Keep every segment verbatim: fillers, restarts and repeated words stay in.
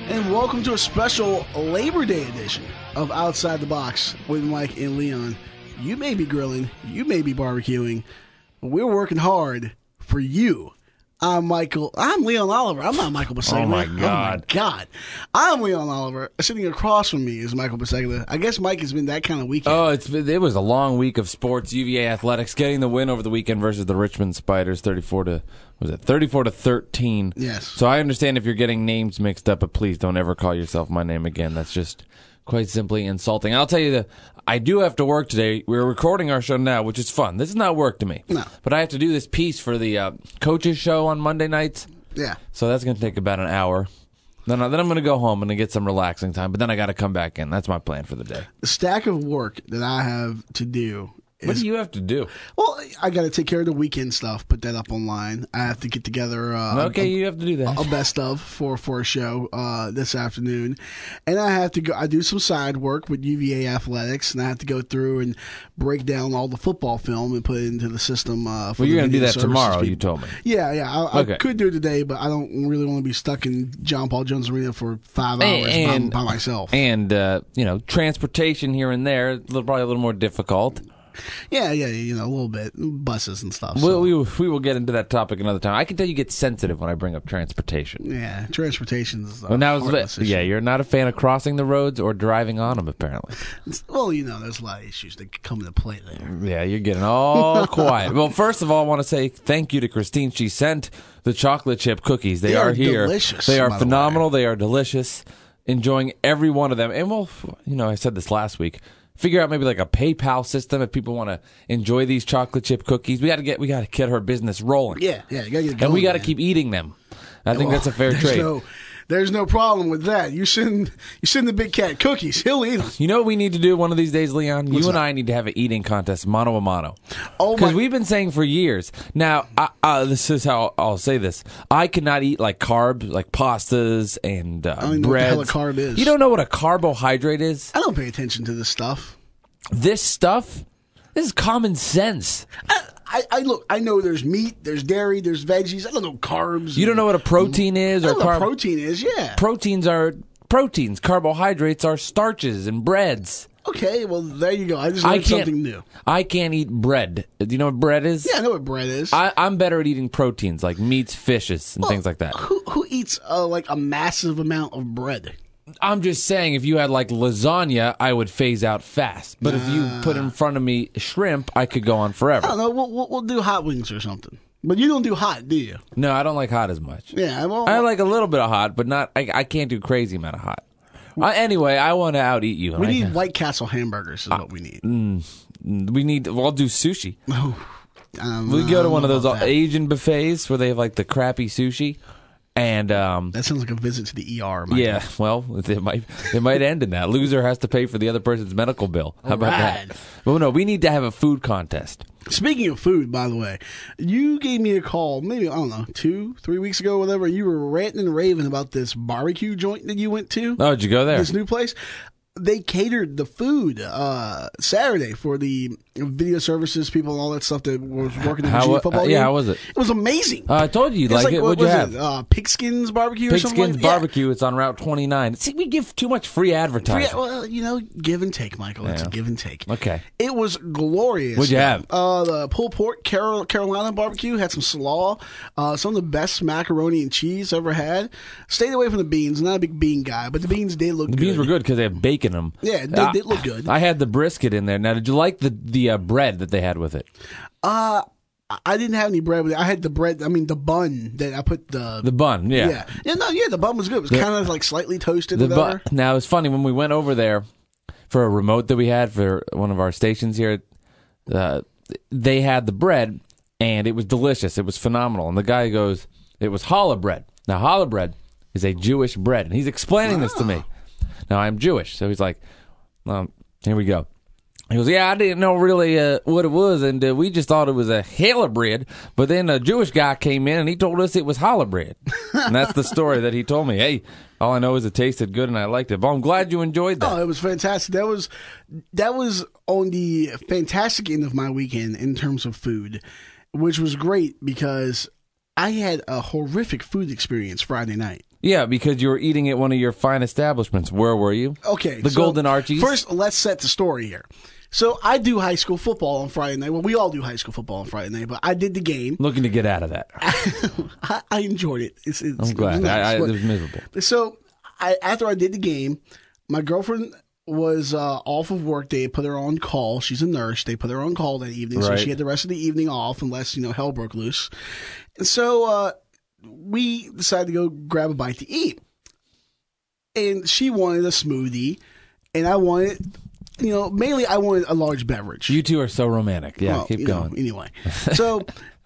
And welcome to a special Labor Day edition of Outside the Box with Mike and Leon. You may be grilling, you may be barbecuing, but we're working hard for you. I'm Michael. I'm Leon Oliver. I'm not Michael Biseglia. Oh, my God. Oh, my God. I'm Leon Oliver. Sitting across from me is Michael Biseglia. I guess Mike has been that kind of weekend. Oh, it's been, it was a long week of sports. U V A Athletics getting the win over the weekend versus the Richmond Spiders, thirty-four to was it thirty-four to thirteen. Yes. So I understand if you're getting names mixed up, but please don't ever call yourself my name again. That's just quite simply insulting. I'll tell you that I do have to work today. We're recording our show now, which is fun. This is not work to me. No. But I have to do this piece for the uh, coaches show on Monday nights. Yeah. So that's going to take about an hour. Then, I, then I'm going to go home and get some relaxing time. But then I got to come back in. That's my plan for the day. The stack of work that I have to do is... What do you have to do? Well, I got to take care of the weekend stuff, put that up online. I have to get together uh, Okay, a, you have to do that. a best of for, for a show uh, this afternoon. And I have to go, I do some side work with U V A Athletics, and I have to go through and break down all the football film and put it into the system. Uh, for Well, you're going to do that tomorrow, people. you told me. Yeah, yeah. I, Okay. I could do it today, but I don't really want to be stuck in John Paul Jones Arena for five hours And- by, by myself. And, uh, you know, transportation here and there, a little- probably a little more difficult. yeah, yeah, you know, a little bit. Buses and stuff. We'll, So. we, we will get into that topic another time. I can tell you get sensitive when I bring up transportation. Yeah, transportation is a Well, now, heartless issue. yeah, you're not a fan of crossing the roads or driving on them, apparently. Well, you know, there's a lot of issues that come into play there. Yeah, you're getting all quiet. Well, first of all, I want to say thank you to Christine. She sent the chocolate chip cookies. They, They are, are here. delicious, They are by the phenomenal. They are delicious. Enjoying every one of them. And we'll, you know, I said this last week. Figure out maybe like a PayPal system if people want to enjoy these chocolate chip cookies. We got to get we got to get her business rolling. Yeah, yeah, you gotta get it going, and we got to man. keep eating them. I think Well, that's a fair there's trade. No, there's no problem with that. You send you send the big cat cookies, he'll eat them. You know what we need to do one of these days, Leon? What's you and that? I need to have an eating contest, mano a mano. Oh Because my! we've been saying for years. Now, I, uh, this is how I'll say this. I cannot eat like carbs, like pastas and uh, I don't even know what the breads. hell a carb is. You don't know what a carbohydrate is? I don't pay attention to this stuff. This stuff, this is common sense. I, I, I look. I know there's meat, there's dairy, there's veggies. I don't know carbs. You don't know what a protein is I or know what carb. protein is. Yeah. Proteins are proteins. Carbohydrates are starches and breads. Okay. Well, there you go. I just I learned can't. something new. I can't eat bread. Do you know what bread is? Yeah, I know what bread is. I, I'm better at eating proteins like meats, fishes, and Well, things like that. Who who eats uh, like a massive amount of bread? I'm just saying, if you had like lasagna, I would phase out fast. But if you put in front of me shrimp, I could go on I forever. don't know. We'll, we'll, we'll do hot wings or something. But you don't do hot, do you? No, I don't like hot as much. Yeah. Well, I like a little bit of hot, but not. I, I can't do crazy amount of hot. Uh, anyway, I want to out eat you. we I- need White Castle hamburgers. Is what we need. We need. Well, I'll do sushi. Um, We I go to don't one of know those about that. Asian buffets where they have like the crappy sushi, and um, That sounds like a visit to the E R. Michael. yeah, well, it might it might end in that. Loser has to pay for the other person's medical bill. How about Alright. that? Well, no, we need to have a food contest. Speaking of food, by the way, you gave me a call maybe, I don't know, two, three weeks ago, whatever. You were ranting and raving about this barbecue joint that you went to. Oh, did you go there? This new place. They catered the food uh, Saturday for the video services people and all that stuff that was working in the How Virginia wa- football uh, game. yeah, how was it? It was amazing. Uh, I told you you'd It's like, it. what What'd you was have? it? Uh, Pigskins barbecue or something? Pigskins like that? Yeah. Barbecue. It's on Route twenty-nine. See, we give too much free advertising. Yeah, well, you know, give and take, Michael. It's a Yeah. give and take. Okay. It was glorious. What'd you have? Uh, the pulled pork Carol, Carolina barbecue had some slaw, uh, some of the best macaroni and cheese ever had. Stayed away from the beans. Not a big bean guy, but the beans did look The good. beans were good because they have bacon in them. Yeah, they Uh, did look good. I had the brisket in there. Now, did you like the the uh, bread that they had with it? Uh, I didn't have any bread with it. I had the bread. I mean, the bun that I put the. The bun, yeah. yeah. Yeah, no, yeah, the bun was good. It was kind of like slightly toasted. The or whatever. bu- now it's funny when we went over there for a remote that we had for one of our stations here. Uh, they had the bread and it was delicious. It was phenomenal. And the guy goes, "It was challah bread." Now challah bread is a Jewish bread, and he's explaining this to me. Now I'm Jewish, so he's like, um, "Here we go." He goes, "Yeah, I didn't know really uh, what it was, and uh, we just thought it was a challah bread. But then a Jewish guy came in, and he told us it was challah bread." And that's the story that he told me. Hey, all I know is it tasted good, and I liked it. But I'm glad you enjoyed that. Oh, it was fantastic. That was that was on the fantastic end of my weekend in terms of food, which was great because I had a horrific food experience Friday night. Yeah, because you were eating at one of your fine establishments. Where were you? Okay. The so Golden Archies? First, let's set the story here. So I do high school football on Friday night. Well, we all do high school football on Friday night, but I did the game. Looking to get out of that. I, I enjoyed it. It's, it's, I'm glad. It was, nice, I, I, but- it was miserable. So I, after I did the game, my girlfriend was uh, off of work. They put her on call. She's a nurse. They put her on call that evening, so Right. she had the rest of the evening off unless, you know, hell broke loose. And so uh, we decided to go grab a bite to eat. And she wanted a smoothie, and I wanted, you know, mainly I wanted a large beverage. You two are so romantic. Yeah, Well, keep you going. know, anyway, so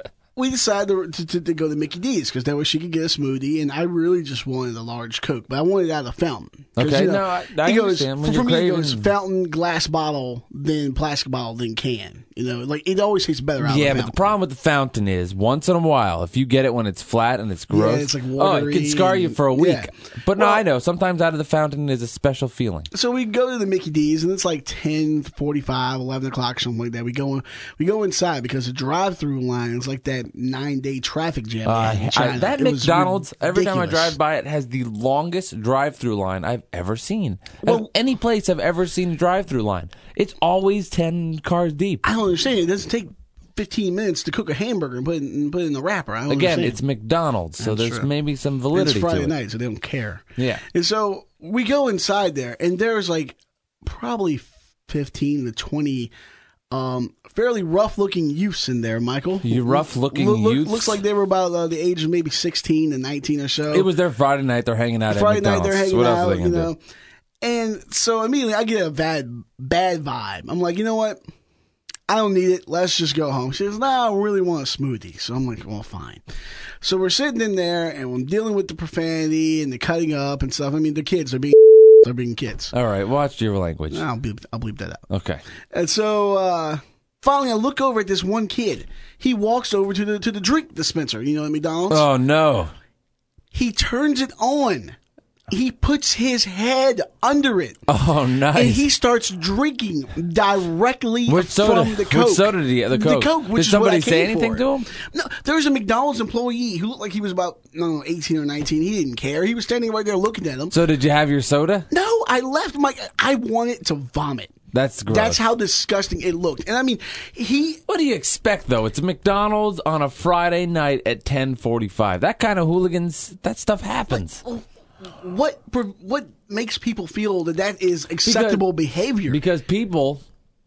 we decided to, to, to go to Mickey D's because that way she could get a smoothie, and I really just wanted a large Coke, but I wanted it out of the fountain. 'Cause, Okay, you know, no, I- I it goes, understand when for you're me, it goes craving- fountain, glass bottle, then plastic bottle, then can. You know, like it always tastes better out Yeah, of the but the fountain. problem with the fountain is once in a while, if you get it when it's flat and it's gross, it's like oh, it watery can scar you and- for a week. yeah. But no, Well- I know. Sometimes out of the fountain is a special feeling. So we go to the Mickey D's, and it's like ten forty-five, eleven o'clock, something like that. We go in, we go inside because the drive-through line is like that nine-day traffic jam. they Uh, had in I- China. that It was McDonald's, every time I ridiculous. drive by it, has the longest drive-through line I've ever seen. Well- Of any place I've ever seen a drive-through line. It's always ten cars deep. I don't understand. It doesn't take fifteen minutes to cook a hamburger and put it in, put it in the wrapper. I don't Again, understand. it's McDonald's, so That's there's true. maybe some And validity it's Friday to it. night, so they don't care. Yeah. And so we go inside there, and there's like probably fifteen to twenty um, fairly rough-looking youths in there, Michael. You rough-looking Look- look- youths? Looks like they were about uh, the age of maybe sixteen and nineteen or so. It was their Friday night. They're hanging out Friday at night, McDonald's. they're hanging what else out, are they you gonna know. do? And so immediately I get a bad, bad vibe. I'm like, you know what? I don't need it. Let's just go home. She says, nah, I really want a smoothie. So I'm like, well, fine. So we're sitting in there, and I'm dealing with the profanity and the cutting up and stuff. I mean, they're kids. They're being they're being kids. All right, watch your language. I'll bleep, I'll bleep that out. Okay. And so uh, finally, I look over at this one kid. He walks over to the to the drink dispenser, you know, at McDonald's. Oh, no. He turns it on. He puts his head under it. Oh, nice. And he starts drinking directly What soda? from the Coke. What soda did he have? The Coke. Coke, which Did is what I somebody say came anything for. to him? No, there was a McDonald's employee who looked like he was about, I don't know, eighteen or nineteen. He didn't care. He was standing right there looking at him. So did you have your soda? No, I left. My, I wanted to vomit. That's gross. That's how disgusting it looked. And I mean, he... What do you expect, though? It's a McDonald's on a Friday night at ten forty-five. That kind of hooligans, that stuff happens. What what makes people feel that that is acceptable behavior? Because people,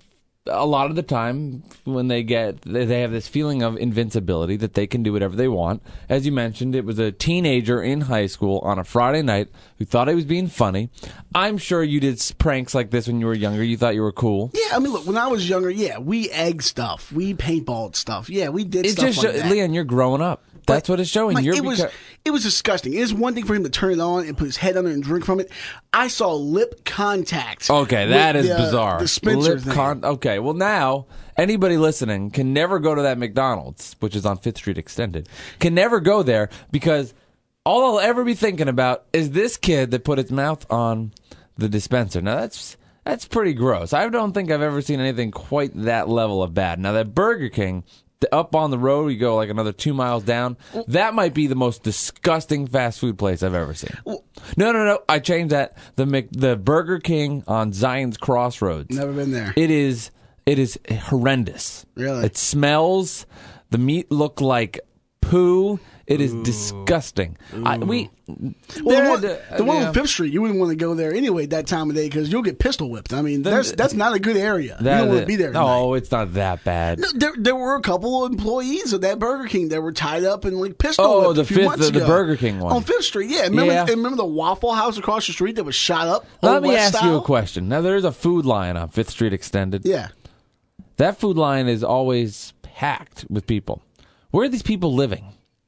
a lot of the time, when they get, they they have this feeling of invincibility that they can do whatever they want. As you mentioned, it was a teenager in high school on a Friday night who thought he was being funny. I'm sure you did s- pranks like this when you were younger. You thought you were cool. Yeah, I mean, look, when I was younger, yeah, we egged stuff. We paintballed stuff. Yeah, we did It stuff just, like show, that. Leon, you're growing up. That's what it's showing. Mike, You're it was beca- it was disgusting. It is one thing for him to turn it on and put his head under and drink from it. I saw lip contact. Okay, that with is the, uh, bizarre. Dispenser Lip thing. con- okay, well now anybody listening can never go to that McDonald's, which is on Fifth Street Extended, can never go there because all I'll ever be thinking about is this kid that put his mouth on the dispenser. Now that's that's pretty gross. I don't think I've ever seen anything quite that level of bad. Now that Burger King, the- up on the road, you go like another two miles down. That might be the most disgusting fast food place I've ever seen. No, no, no. I changed that. The Mc, the Burger King on Zion's Crossroads. Never been there. It is. It is horrendous. Really? It smells. The meat looked like poo. It is disgusting. I, we. Well, the there- one, the- the one yeah. on Fifth Street, you wouldn't want to go there anyway at that time of day because you'll get pistol whipped. I mean, that's that's not a good area. That- you don't want to be there. at night. Oh, it's not that bad. No, there, there were a couple of employees of that Burger King that were tied up and like pistol Oh, whipped the a few fifth- months the- the ago. Burger King one. on Fifth Street. Yeah, remember? Yeah. And remember the Waffle House across the street that was shot up? Let Old me West ask you a style? question. Now there's a food line on Fifth Street Extended. Yeah, That food line is always packed with people. Where are these people living?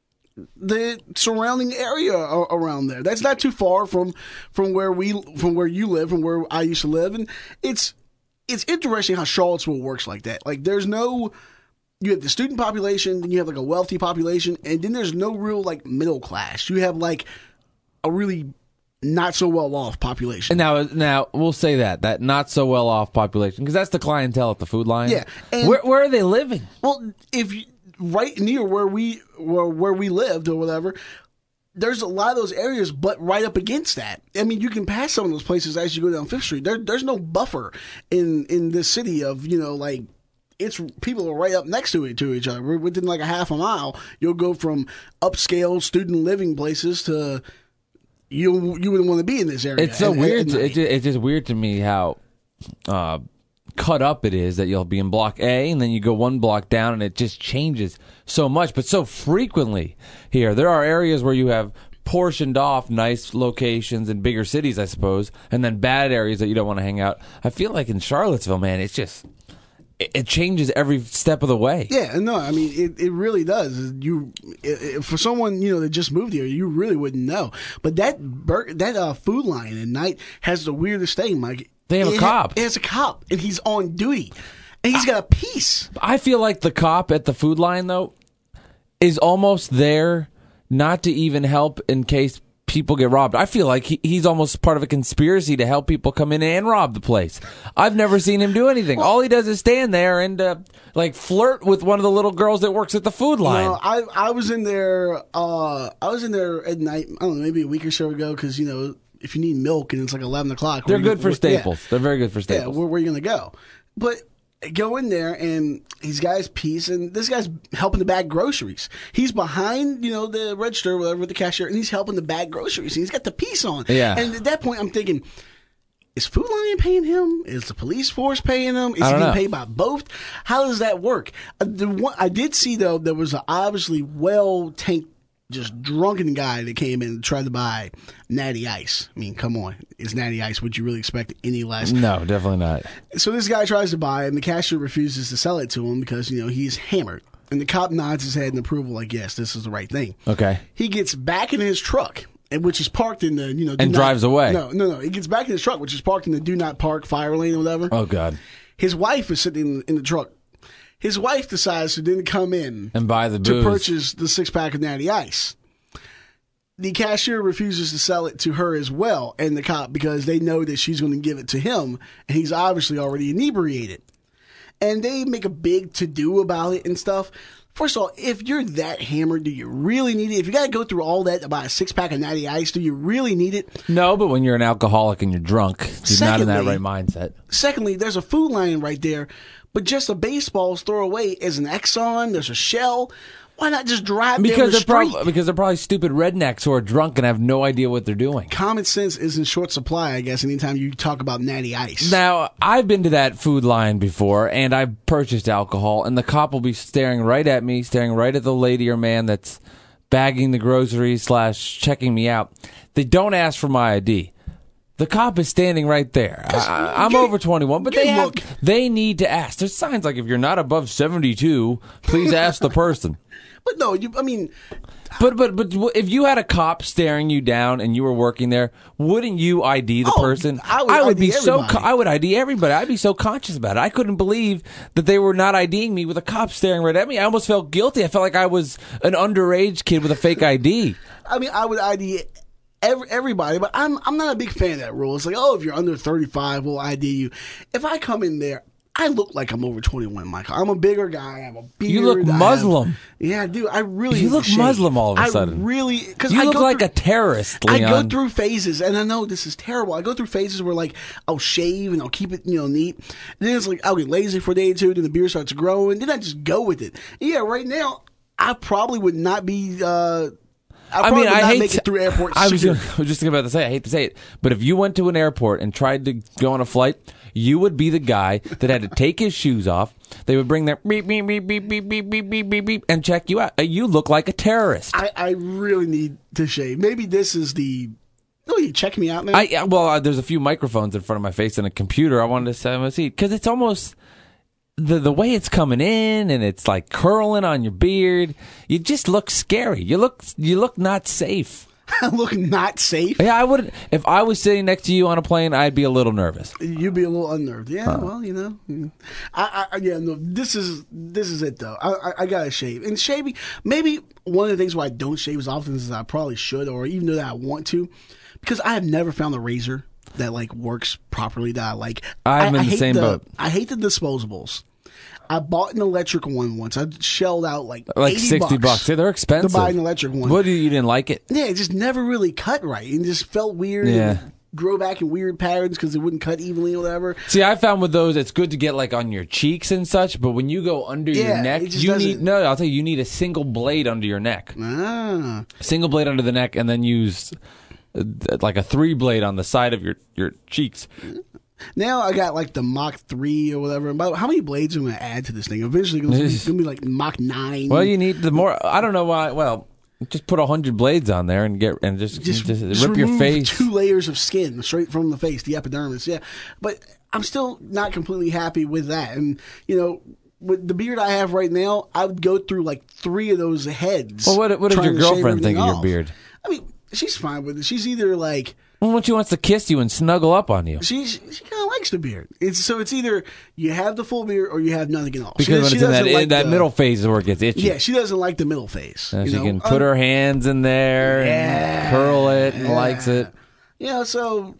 the surrounding area a- around there. That's not too far from from where we from where you live, from where I used to live, and it's it's interesting how Charlottesville works like that. Like, there's no. You have the student population, then you have like a wealthy population, and then there's no real like middle class. You have like a really not so well off population. Now, now we'll say that that not so well off population because that's the clientele at the food line. Yeah, and- where where are they living? Well, if you, right near where we where, where we lived or whatever, there's a lot of those areas, but right up against that. I mean, you can pass some of those places as you go down Fifth Street. There, there's no buffer in, in this city of, you know, like, it's people are right up next to it to each other. Within like a half a mile, you'll go from upscale student living places to you you wouldn't want to be in this area. It's so at, weird. At it's, just, it's just weird to me how uh, cut up it is that you'll be in block A and then you go one block down and it just changes so much, but so frequently here. There are areas where you have portioned off nice locations in bigger cities, I suppose, and then bad areas that you don't want to hang out. I feel like in Charlottesville, man, it's just... it changes every step of the way. Yeah, no, I mean, it, it really does. You, it, it, for someone, you know, that just moved here, you really wouldn't know. But that bur- that uh, Food Lion at night has the weirdest thing, Mike. They have it a cop. Ha- it has a cop, and he's on duty. And he's got a piece. I feel like the cop at the Food Lion, though, is almost there not to even help in case people get robbed. I feel like he, he's almost part of a conspiracy to help people come in and rob the place. I've never seen him do anything. All he does is stand there and uh, like flirt with one of the little girls that works at the Food Lion. No, I I was in there. Uh, I was in there at night. I don't know, maybe a week or so ago, because you know, if you need milk and it's like eleven o'clock, They're where good you, for where, Staples. Yeah. They're very good for Staples. Yeah, where, where are you gonna go? But go in there and he's got his piece, and this guy's helping to bag groceries. He's behind, you know, the register, or whatever, with the cashier, and he's helping to bag groceries. And he's got the piece on. Yeah. And at that point, I'm thinking, is Food Lion paying him? Is the police force paying him? Is I he don't getting know. paid by both? How does that work? Uh, the one, I did see, though, there was an obviously well-tanked, just drunken guy that came in and tried to buy Natty Ice. I mean, come on. Is Natty Ice, would you really expect any less? No, definitely not. So this guy tries to buy it, and the cashier refuses to sell it to him because, you know, he's hammered. And the cop nods his head in approval, like, yes, this is the right thing. Okay. He gets back in his truck, and which is parked in the, you know, do And not- drives away. No, no, no. He gets back in his truck, which is parked in the do not park fire lane or whatever. Oh, God. His wife is sitting in, in the truck. His wife decides to then come in And buy the to booze. purchase the six pack of Natty Ice. The cashier refuses to sell it to her as well, and the cop, because they know that she's going to give it to him, and he's obviously already inebriated. And they make a big to-do about it and stuff. First of all, if you're that hammered, do you really need it? If you got to go through all that to buy a six-pack of Natty Ice, do you really need it? No, but when you're an alcoholic and you're drunk, you're not in that right Secondly- mindset. Secondly, there's a Food Lion right there, but just a baseball's throw away as an Exxon. There's a Shell. Why not just drive down Because the they're, street? prob- because they're probably stupid rednecks who are drunk and have no idea what they're doing. Common sense is in short supply, I guess, anytime you talk about Natty Ice. Now, I've been to that Food Lion before, and I've purchased alcohol, and the cop will be staring right at me, staring right at the lady or man that's bagging the groceries slash checking me out. They don't ask for my I D. The cop is standing right there. I, I'm Get- over twenty-one, but get they a have, look. they need to ask. There's signs like if you're not above seventy-two, please ask the person. But no, you, I mean, But but but if you had a cop staring you down and you were working there, wouldn't you I D the Oh, person? I would I D be so everybody. co- I would I D everybody. I'd be so conscious about it. I couldn't believe that they were not IDing me with a cop staring right at me. I almost felt guilty. I felt like I was an underage kid with a fake I D. I mean, I would I D every, everybody, but I'm I'm not a big fan of that rule. It's like, oh, if you're under thirty-five, we'll I D you. If I come in there, I look like I'm over twenty-one, Michael. I'm a bigger guy. I have a beard. You look I have- Muslim. yeah, I do. I really You need to look shave. Muslim all of a I sudden. really, because You I look go like through, a terrorist, I Leon. go through phases, and I know this is terrible. I go through phases where, like, I'll shave and I'll keep it, you know, neat. And then it's like I'll get lazy for a day or two, then the beard starts growing. Then I just go with it. Yeah, right now I probably would not be. Uh, I, I probably mean, would I not hate make to- it through airport I was, security. I was just about to say, I hate to say it, but if you went to an airport and tried to go on a flight, you would be the guy that had to take his shoes off. They would bring their beep beep beep beep beep beep beep beep beep beep and check you out. You look like a terrorist. I, I really need to shave. Maybe this is the. No, you checking me out, man. I yeah, well, uh, there's a few microphones in front of my face and a computer. I wanted to set my seat because it's almost the the way it's coming in and it's like curling on your beard. You just look scary. You look you look not safe. I look not safe. Yeah, I wouldn't. If I was sitting next to you on a plane, I'd be a little nervous. You'd be a little unnerved. Yeah, well, you know, I, I, yeah, no, this is this is it though. I, I, I gotta shave, and shaving. Maybe one of the things why I don't shave as often as I probably should, or even though that I want to, because I have never found a razor that like works properly that I like. I'm I, in I the hate same the, boat. I hate the disposables. I bought an electric one once. I shelled out like Like eighty sixty bucks. Yeah, they're expensive. to buy an electric one. What, you didn't like it? Yeah, it just never really cut right. It just felt weird. Yeah. It would grow back in weird patterns because it wouldn't cut evenly or whatever. See, I found with those, it's good to get like on your cheeks and such, but when you go under Yeah, your neck, it just you doesn't- need, no, I'll tell you, you need a single blade under your neck. Ah. Single blade under the neck, and then use uh, like a three blade on the side of your, your cheeks. Now I got like the Mach three or whatever. About how many blades am I going to add to this thing? Eventually it's going to be like Mach nine. Well, you need the more, I don't know why, well, just put a hundred blades on there and get and just just, just, just just rip your remove face. two layers of skin straight from the face, the epidermis. Yeah, but I'm still not completely happy with that. And you know, with the beard I have right now, I would go through like three of those heads. Well, what, what did trying your to shave girlfriend think everything of your off. beard? I mean, she's fine with it. She's either like. Well, when she wants to kiss you and snuggle up on you. She she, she kind of likes the beard. It's so it's either you have the full beard or you have nothing at all. Because she, when she it's in that, doesn't like in that the- middle phase is where it gets itchy. Yeah, she doesn't like the middle phase. And you she know? can put Uh, her hands in there Yeah. and curl it and Yeah. likes it. Yeah, so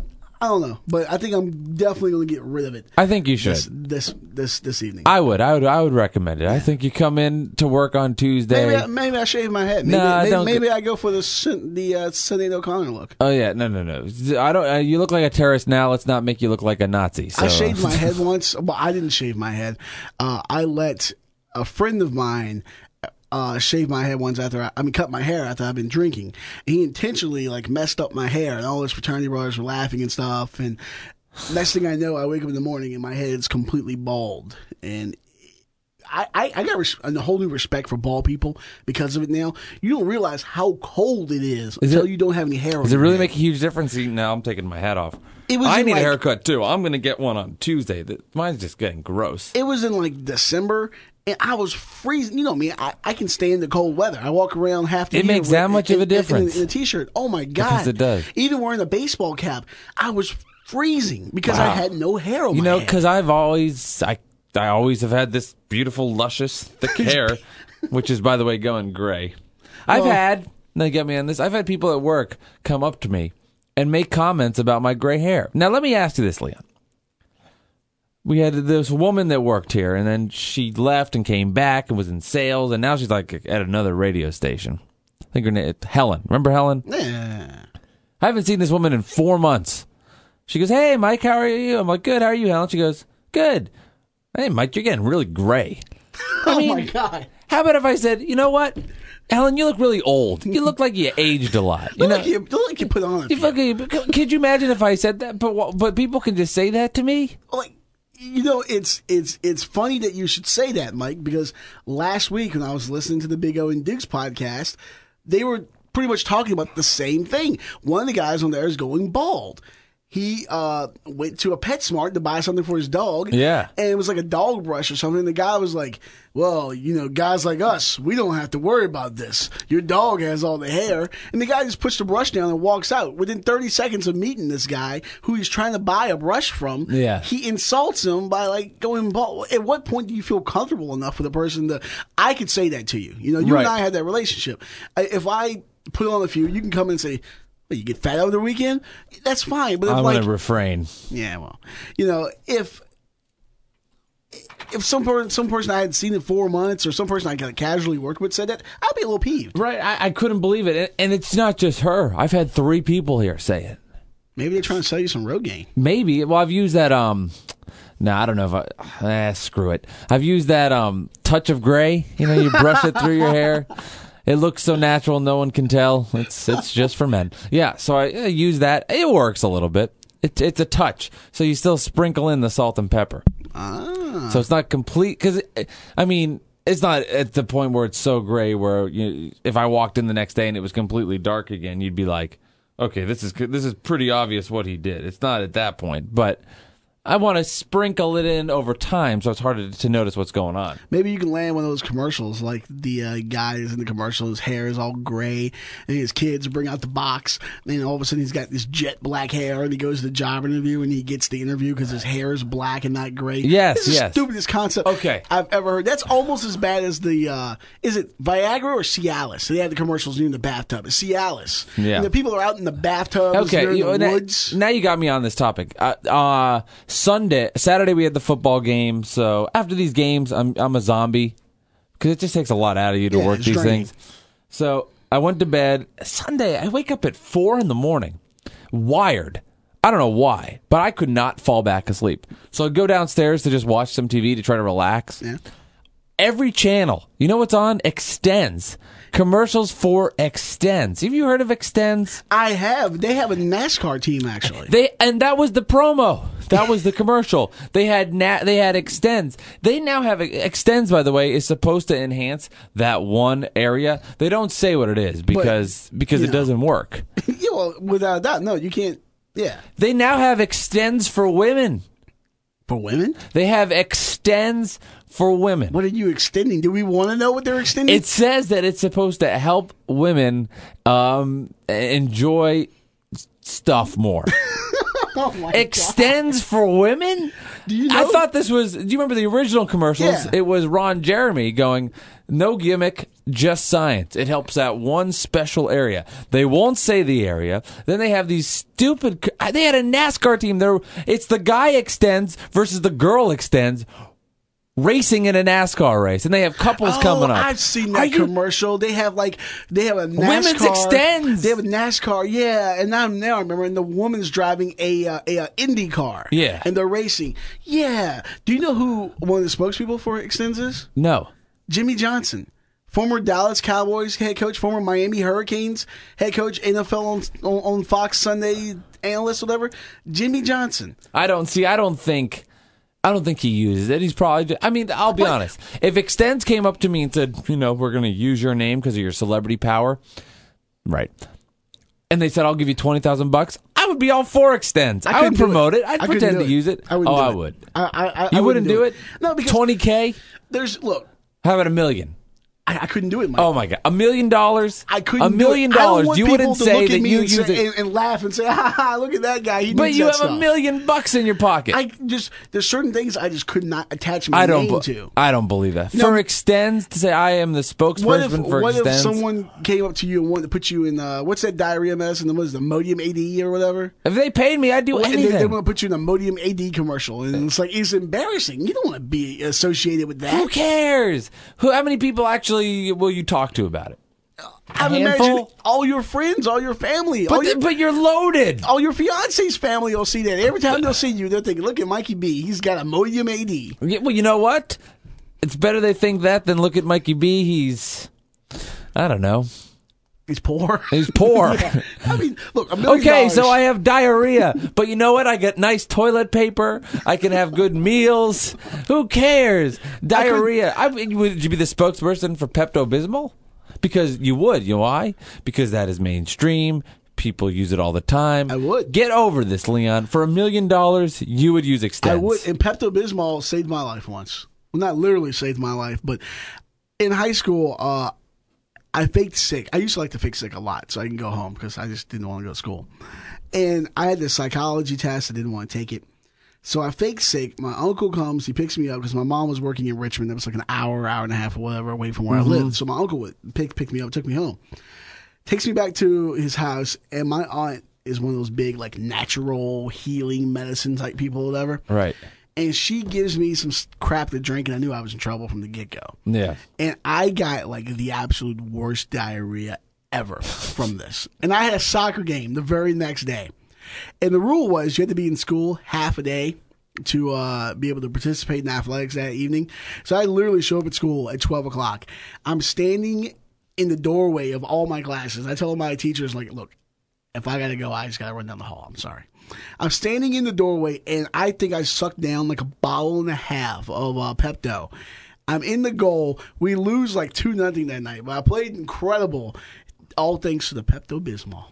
I don't know, but I think I'm definitely going to get rid of it I think you should. this this this, this evening. I would. I would. I would recommend it. I think you come in to work on Tuesday. maybe I, maybe I shave my head. Maybe, Nah, maybe, don't- maybe I go for the Sin- the uh, Sinead O'Connor look. Oh yeah, no, no, no. I don't. Uh, you look like a terrorist now. Let's not make you look like a Nazi. So. I shaved my head once. Well, I didn't shave my head. Uh, I let a friend of mine uh, shave my head once after I, I mean, cut my hair after I've been drinking. And he intentionally like messed up my hair, and all his fraternity brothers were laughing and stuff. And next thing I know, I wake up in the morning and my head's completely bald. And I, I, I got res- a whole new respect for bald people because of it now. You don't realize how cold it is, Is until it- you don't have any hair on Does it your really head. make a huge difference? See, now I'm taking my hat off. It was I in, need like- a haircut too. I'm going to get one on Tuesday. That mine's just getting gross. It was in like December, and I was freezing. You know me, I, I can stand the cold weather. I walk around half the It year makes that with- much in, of a in- in- difference. In, a t-shirt. Oh my god, Because it does. Even wearing a baseball cap, I was freezing because I Wow. had no hair on You my know, head. because I've always, I, I always have had this beautiful, luscious, thick hair, which is, by the way, going gray. I've Well- had, now get me on this, I've had people at work come up to me and make comments about my gray hair. Now, let me ask you this, Leon. We had this woman that worked here, and then she left and came back and was in sales, and now she's like at another radio station. I think her name, Helen. Remember Helen? Yeah. I haven't seen this woman in four months. She goes, "Hey, Mike, how are you?" I'm like, "Good. How are you, Helen?" She goes, "Good." "Hey, Mike, you're getting really gray." Oh mean- my god. How about if I said, "You know what, Helen, you look really old. You look like you aged a lot." You Look know, like you, look like you put on a you fucking, could you imagine if I said that? But wha- but people can just say that to me. like you know it's it's it's funny that you should say that, Mike, because last week when I was listening to the Big O and Diggs podcast, they were pretty much talking about the same thing. One of the guys on there is going bald. He uh, went to a PetSmart to buy something for his dog. Yeah. And it was like a dog brush or something. The guy was like, well, you know, guys like us, we don't have to worry about this. Your dog has all the hair. And the guy just puts the brush down and walks out. Within thirty seconds of meeting this guy who he's trying to buy a brush from, Yeah. he insults him by like going bald. At what point do you feel comfortable enough with a person to, I could say that to you. You know, you Right. and I had that relationship. I- If I put on a few, you can come and say, "What, you get fat over the weekend?" That's fine. But if I'm like, going to refrain. yeah, well, you know, if if some per, some person I hadn't seen in four months or some person I kind of casually worked with said that, I'd be a little peeved. Right, I, I couldn't believe it, and, and it's not just her. I've had three people here say it. Maybe they're trying to sell you some Rogaine. Maybe. Well, I've used that. Um, no, I don't know if I. Eh, screw it. I've used that um touch of gray. You know, you brush it through your hair. It looks so natural, no one can tell. It's it's just for men. Yeah, so I, I use that. It works a little bit. It's it's a touch. So you still sprinkle in the salt and pepper. Ah. So it's not complete because I mean it's not at the point where it's so gray where you, if I walked in the next day and it was completely dark again, you'd be like, okay, this is this is pretty obvious what he did. It's not at that point, but I want to sprinkle it in over time so it's harder to notice what's going on. Maybe you can land one of those commercials like the uh, guy is in the commercial, his hair is all gray, and his kids bring out the box, and then all of a sudden he's got this jet black hair, and he goes to the job interview, and he gets the interview because his hair is black and not gray. Yes, this is yes. the stupidest concept Okay. I've ever heard. That's almost as bad as the, uh, is it Viagra or Cialis? They had the commercials in the bathtub. It's Cialis. Yeah. And the people are out in the bathtub, Okay, in you, the now, woods. now you got me on this topic. Uh, uh, Sunday, Saturday we had the football game. So after these games, I'm I'm a zombie because it just takes a lot out of you to Yeah, work it's these draining. things. So I went to bed. Sunday, I wake up at four in the morning, wired. I don't know why, but I could not fall back asleep. So I go downstairs to just watch some T V to try to relax. Yeah. Every channel, you know what's on? Extends. Commercials for Extends. Have you heard of Extends? I have. They have a NASCAR team, actually. They and that was the promo. That was the commercial. They had na- they had Extends. They now have Extends. By the way, is supposed to enhance that one area. They don't say what it is because because you it know. doesn't work. Yeah, well, without a doubt, no, you can't. Yeah. They now have Extends for women. For women? They have Extends for women. What are you extending? Do we want to know what they're extending? It says that it's supposed to help women um, enjoy s- stuff more. oh my Extends for women? Do you I know- thought this was. Do you remember the original commercials? Yeah. It was Ron Jeremy going, "No gimmick, just science. It helps that one special area." They won't say the area. Then they have these stupid. They had a NASCAR team. There, it's the guy extends versus the girl extends. Racing in a NASCAR race, and they have couples Oh, coming up. I've seen Are that you- commercial. They have like they have a NASCAR. Women's Extends. They have a NASCAR, yeah. And now, now I remember, and the woman's driving a uh, a, uh Indy car. Yeah. and they're racing. Yeah. Do you know who one of the spokespeople for Extends is? No. Jimmy Johnson, former Dallas Cowboys head coach, former Miami Hurricanes head coach, N F L on, on, on Fox Sunday analyst, whatever. Jimmy Johnson. I don't see. I don't think. I don't think he uses it. He's probably. Just, I mean, I'll be What? honest. If Extends came up to me and said, you know, we're going to use your name because of your celebrity power, right? And they said, I'll give you twenty thousand bucks. I would be all for Extends. I, would couldn't do promote it. I'd I couldn't pretend do to use it. I wouldn't oh, do I it. would. I, I, I, You I wouldn't do it? No, because twenty k. there's look. How about a million? I, I couldn't do it, Mike. Oh my god, a million dollars. I couldn't. A million do it. I don't dollars. want You people wouldn't to say look at that me you and, use say, it, and, and laugh and say, "Ha ha! Look at that guy. He but needs you that have stuff." a million bucks in your pocket. I just there's certain things I just could not attach my I don't. name be- to. I don't believe that. No. For Extends to say I am the spokesperson What if for what if Extends. someone came up to you and wanted to put you in uh, what's that diarrhea medicine? What is the Modium A D or whatever? If they paid me, I'd do And they, anything. they want to put you in a Modium A D commercial, and it's like it's embarrassing. You don't want to be associated with Who that. cares? Who? How many people actually will you talk to about it? I handful? imagine all your friends, all your family, all But your, th- but you're loaded. all your fiance's family will see that. Every time they'll see you, they're thinking, "Look at Mikey B. He's got a Modium A D." Yeah, well, you know what? It's better they think that than look at Mikey B. He's, I don't know. He's poor. He's poor. Yeah. I mean, look, a million Okay, dollars. so I have diarrhea, but you know what? I get nice toilet paper. I can have good meals. Who cares? Diarrhea. I, would you be the spokesperson for Pepto Bismol? Because you would. You know why? Because that is mainstream. People use it all the time. I would. Get over this, Leon. For a million dollars, you would use Extends. I would, and Pepto Bismol saved my life once. Well, not literally saved my life, but in high school, uh, I faked sick. I used to like to fake sick a lot, so I can go home because I just didn't want to go to school. And I had this psychology test. I didn't want to take it. So I faked sick. My uncle comes. He picks me up because my mom was working in Richmond. That was like an hour, hour and a half or whatever away from where Mm-hmm. I lived. So my uncle would pick, pick me up, took me home. Takes me back to his house, and my aunt is one of those big, like, natural healing medicine type people or whatever. Right. And she gives me some s- crap to drink, and I knew I was in trouble from the get-go. Yeah. And I got, like, the absolute worst diarrhea ever from this. And I had a soccer game the very next day. And the rule was you had to be in school half a day to uh, be able to participate in athletics that evening. So I literally show up at school at twelve o'clock. I'm standing in the doorway of all my classes. I tell my teachers, like, look, if I got to go, I just got to run down the hall. I'm sorry. I'm standing in the doorway, and I think I sucked down like a bottle and a half of uh, Pepto. I'm in the goal. We lose like two nothing that night, but I played incredible, all thanks to the Pepto-Bismol.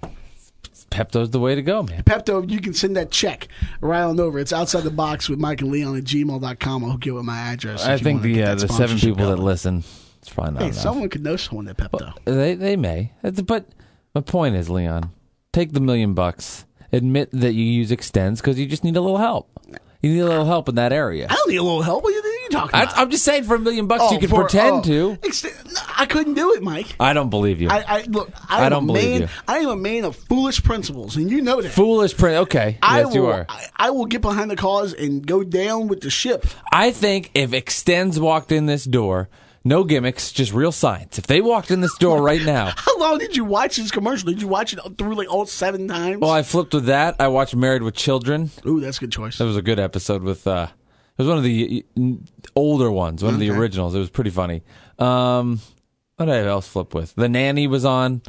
Pepto's the way to go, man. Pepto, you can send that check right on over. It's outside the box with Mike and Leon at gmail dot com. I'll hook you up with my address. I if you think wanna the get uh, that the seven sponsorship people that going. listen, it's probably not Hey, enough. someone could know someone at Pepto. They they may. It's- But my point is, Leon, take the million bucks. Admit that you use Extends because you just need a little help. You need a little help in that area. I don't need a little help. What are you, what are you you talking I, about? I'm just saying, for a million bucks, Oh, you could for- pretend oh, to. ext- no, I couldn't do it, Mike. I don't believe you. I, I look. I, am I don't a believe man, you. I am a man of foolish principles, and you know that. Foolish print. Okay. I yes, will, you are. I, I will get behind the cause and go down with the ship. I think if Extends walked in this door, no gimmicks, just real science. If they walked in this door right now. How long did you watch this commercial? Did you watch it through like all seven times? Well, I flipped with that. I watched Married with Children. Ooh, that's a good choice. That was a good episode with, uh, it was one of the older ones, one of the Okay. originals. It was pretty funny. Um, what did I else flip with? The Nanny was on.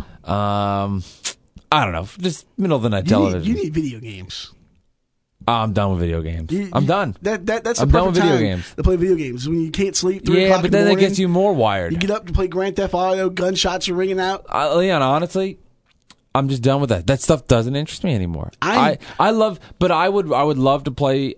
Um, I don't know. Just middle of the night you television. Need, you need video games. I'm done with video games. You- I'm you- done. That, that that's the I'm done perfect with video time games. to play video games when you can't sleep. Three Yeah, o'clock but in the then it morning, gets you more wired. You get up to play Grand Theft Auto. Gunshots are ringing out. Uh, Leon, honestly, I'm just done with that. That stuff doesn't interest me anymore. I- I I love, but I would I would love to play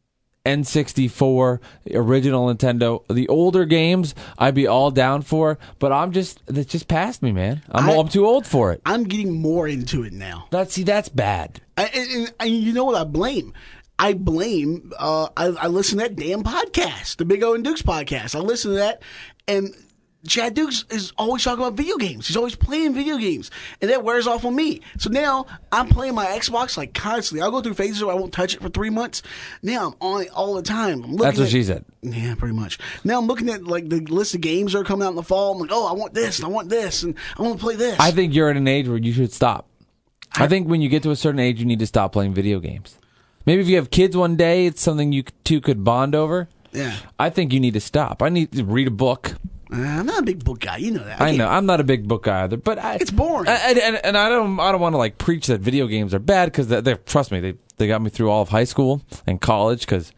N sixty-four, original Nintendo. The older games, I'd be all down for. But I'm just that's just past me, man. I'm I- I'm too old for it. I'm getting more into it now. That see, that's bad. I, and, and, and you know what I blame? I blame. Uh, I, I listen to that damn podcast, the Big O and Dukes podcast. I listen to that, and Chad Dukes is always talking about video games. He's always playing video games, and that wears off on me. So now I'm playing my Xbox like constantly. I'll go through phases where I won't touch it for three months. Now I'm on it all the time. I'm looking That's what at, she said. Yeah, pretty much. Now I'm looking at like the list of games that are coming out in the fall. I'm like, oh, I want this, and I want this, and I want to play this. I think you're at an age where you should stop. I think when you get to a certain age, you need to stop playing video games. Maybe if you have kids one day, it's something you two could bond over. Yeah. I think you need to stop. I need to read a book. Uh, I'm not a big book guy. You know that. I can't- know I'm not a big book guy either, but I, It's boring. I, I- and, and I don't I don't want to like preach that video games are bad because they, they trust me they they got me through all of high school and college because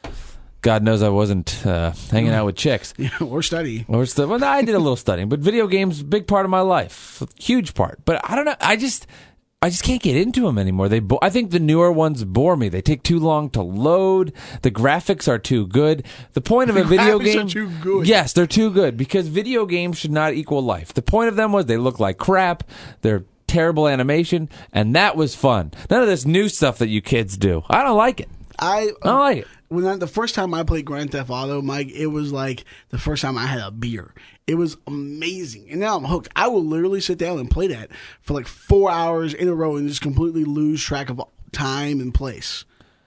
God knows I wasn't uh, hanging out with chicks. Yeah, or study. Or stu- well, no, I did a little studying, but video games a big part of my life, huge part. But I don't know. I just I just can't get into them anymore. They bo- I think the newer ones bore me. They take too long to load. The graphics are too good. The point of The a video graphics game, are too good. yes, they're too good because video games should not equal life. The point of them was they look like crap. They're terrible animation, and that was fun. None of this new stuff that you kids do. I don't like it. I I don't like it. when I, the first time I played Grand Theft Auto, Mike, it was like the first time I had a beer. It was amazing, and now I'm hooked. I will literally sit down and play that for like four hours in a row and just completely lose track of time and place.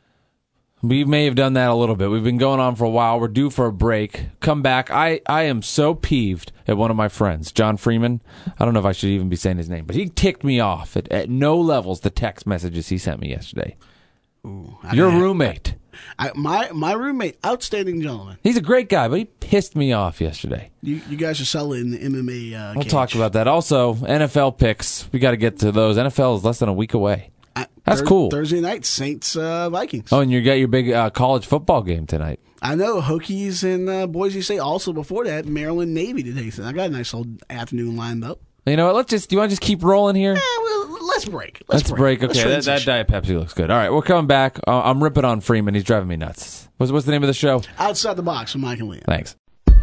We may have done that a little bit. We've been going on for a while. We're due for a break. Come back. I, I am so peeved at one of my friends, John Freeman. I don't know if I should even be saying his name, but he ticked me off at, at no levels the text messages he sent me yesterday. Ooh, Your I, roommate. I, my my roommate, outstanding gentleman. He's a great guy, but he pissed me off yesterday. You you guys are selling the M M A. Uh, We'll cage. talk about that. Also, N F L picks. We got to get to those. N F L is less than a week away. I, That's Thur- cool. Thursday night, Saints uh, Vikings. Oh, and you got your big uh, college football game tonight. I know Hokies and uh, Boise State. Also before that, Maryland Navy today. So I got a nice old afternoon lined up. You know what? Let's just. Do you want to just keep rolling here? Eh, well, let's break. Let's, Let's break. Let's Okay, that, that transition. Diet Pepsi looks good. All right, we're coming back. Uh, I'm ripping on Freeman. He's driving me nuts. What's, what's the name of the show? Outside the Box with Mike and Leah. Thanks.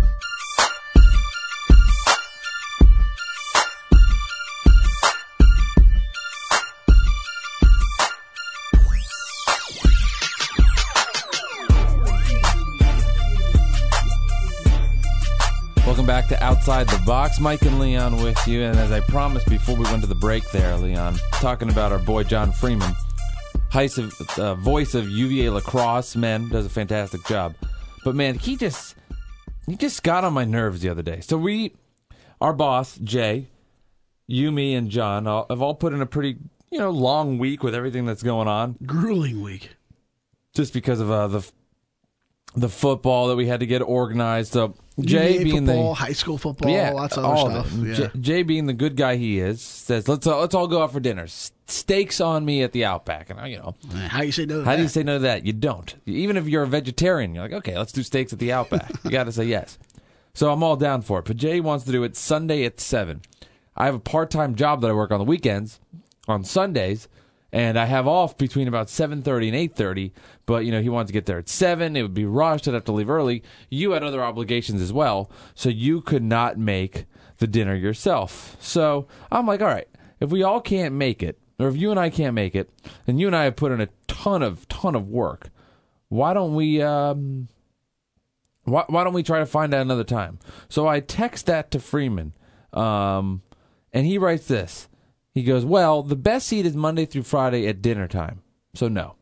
Welcome back to Outside the Box. Mike and Leon with you. And as I promised before we went to the break there, Leon, talking about our boy John Freeman, Heist of, uh, voice of U V A lacrosse men, does a fantastic job. But man, he just he just got on my nerves the other day. So we, our boss, Jay, you, me, and John all, have all put in a pretty, you know, long week with everything that's going on. Grueling week. Just because of uh, the the football that we had to get organized. So Jay U V A being football, the high school football, yeah, lots of all other of stuff. it. Yeah. Jay, Jay, being the good guy he is, says let's all, let's all go out for dinner. S- Steaks on me at the Outback, and I, you know, How you say no to how that? do you say no to that? You don't. Even if you're a vegetarian, you're like, okay, let's do steaks at the Outback. You got to say yes. So I'm all down for it. But Jay wants to do it Sunday at seven. I have a part-time job that I work on the weekends, on Sundays, and I have off between about seven thirty and eight thirty. But, you know, he wanted to get there at seven. It would be rushed. I'd have to leave early. You had other obligations as well, so you could not make the dinner yourself. So I'm like, all right, if we all can't make it, or if you and I can't make it, and you and I have put in a ton of, ton of work, why don't we, um, Why, why don't we try to find out another time? So I text that to Freeman, um, and he writes this. He goes, well, the best seat is Monday through Friday at dinner time. So no.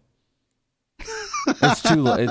It's too late.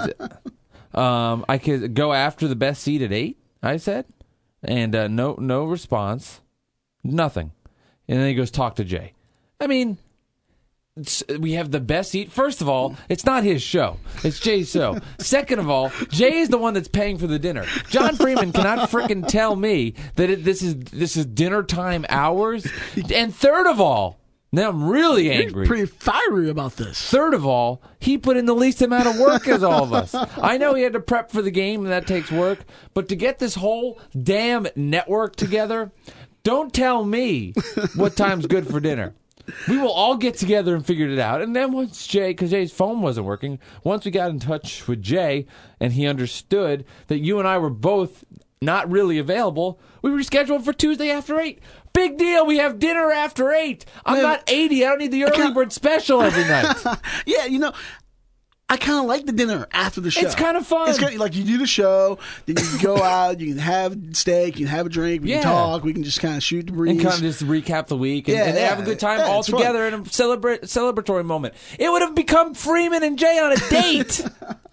Um, I could go after the best seat at eight, I said. And uh, no no response. Nothing. And then he goes, talk to Jay. I mean, it's, we have the best seat. First of all, it's not his show. It's Jay's show. Second of all, Jay is the one that's paying for the dinner. John Freeman cannot frickin' tell me that it, this is this is dinner time hours. And third of all, now I'm really angry. You're pretty fiery about this. Third of all, he put in the least amount of work as all of us. I know he had to prep for the game, and that takes work. But to get this whole damn network together, don't tell me what time's good for dinner. We will all get together and figure it out. And then once Jay, because Jay's phone wasn't working, once we got in touch with Jay and he understood that you and I were both not really available, we rescheduled for Tuesday after eight. Big deal. We have dinner after eight. I'm Man, not eighty. I don't need the early bird special every night. Yeah, you know, I kind of like the dinner after the show. It's kind of fun. It's kind of, like you do the show, then you can go out, you can have steak, you can have a drink, we Yeah. can talk, we can just kind of shoot the breeze. And kind of just recap the week and, Yeah, and yeah. have a good time Yeah, all it's together in a celebra- celebratory moment. It would have become Freeman and Jay on a date.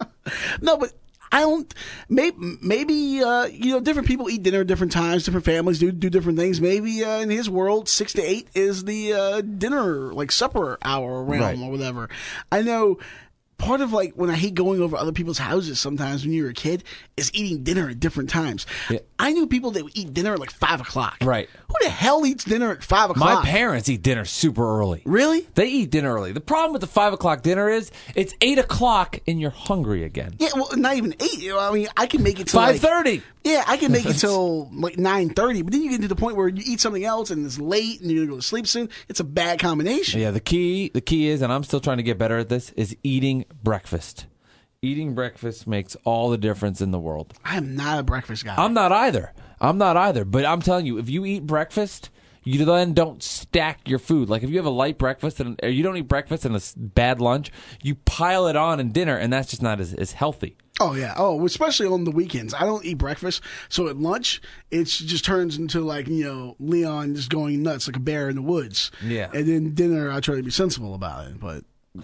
No, but I don't. Maybe, maybe uh, you know, different people eat dinner at different times. Different families do do different things. Maybe uh, in his world, six to eight is the uh, dinner, like supper hour realm Right. or whatever. I know. Part of like when I hate going over other people's houses sometimes when you're a kid is eating dinner at different times. Yeah. I knew people that would eat dinner at like five o'clock. Right. Who the hell eats dinner at five My o'clock? parents eat dinner super early. Really? They eat dinner early. The problem with the five o'clock dinner is it's eight o'clock and you're hungry again. Yeah, well, not even eight. You know, I mean, I can make it till Five like, thirty. yeah, I can make it till like nine thirty. But then you get to the point where you eat something else and it's late and you're gonna go to sleep soon. It's a bad combination. Yeah, the key the key is, and I'm still trying to get better at this, is eating breakfast. Eating breakfast makes all the difference in the world. I am not a breakfast guy. I'm not either. I'm not either. But I'm telling you, if you eat breakfast, you then don't stack your food. Like if you have a light breakfast and or you don't eat breakfast and a s- bad lunch, you pile it on in dinner, and that's just not as, as healthy. Oh yeah. Oh, especially on the weekends. I don't eat breakfast, so at lunch it just turns into like you know Leon just going nuts like a bear in the woods. Yeah. And then dinner, I try to be sensible about it, but.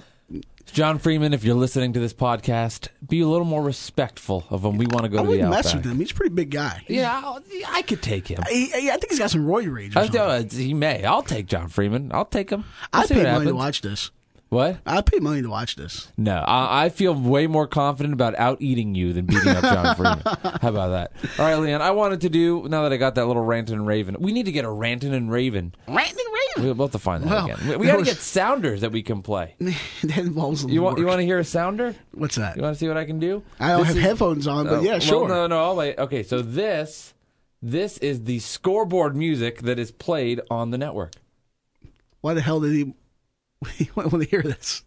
John Freeman, if you're listening to this podcast, be a little more respectful of when we want to go I to the wouldn't Outback. mess with him. He's a pretty big guy. Yeah, I'll, I could take him. He, he- I think he's got some roid rage. Or I, something. uh, he may. I'll take John Freeman. I'll take him. I'll I'd see pay what money to happens. watch this. What? I'd pay money to watch this. No, I, I feel way more confident about out eating you than beating up John Freeman. How about that? All right, Leon, I wanted to do, now that I got that little Rantin and Raven, we need to get a Rantin and Raven. Rantin and Raven. We'll have to find that Well, again. We, we that got to was- get sounders that we can play. That involves a little You want you work. want to hear a sounder? What's that? You want to see what I can do? I don't This have is- headphones on, but Oh, yeah, well, sure. no, no, I'll wait. Okay, so this this is the scoreboard music that is played on the network. Why the hell did he, he want to hear this?